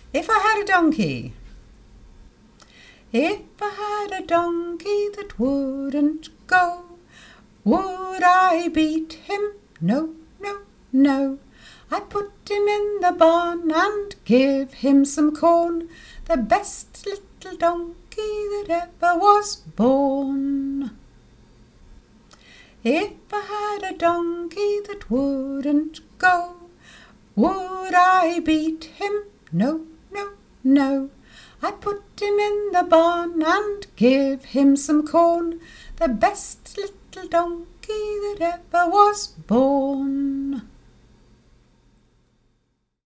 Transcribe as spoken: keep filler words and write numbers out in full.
If I had a donkey. If I had a donkey that wouldn't go, would I beat him? No, no, no. I'd put him in the barn and give him some corn, the best little donkey that ever was born. If I had a donkey that wouldn't go, would I beat him? No, no, no. I'd put him in the barn and give him some corn, the best little donkey that ever was born.